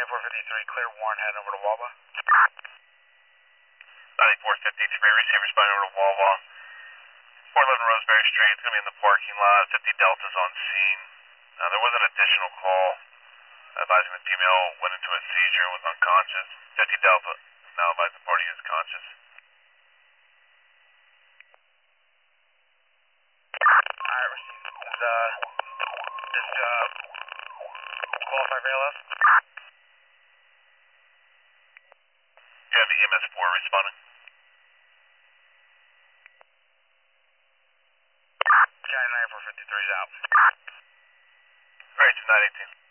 9453, clear Warren, heading over to Wawa. 9453, receiver responding over to Wawa. 411 Roseberry Street, it's going to be in the parking lot. 50 Delta's on scene. There was an additional call advising the female went into a seizure and was unconscious. 50 Delta, now advising the party is conscious. Alright, received. Is qualified for ALS? You have the EMS 4 responding. County 9453 is out. Great, 918.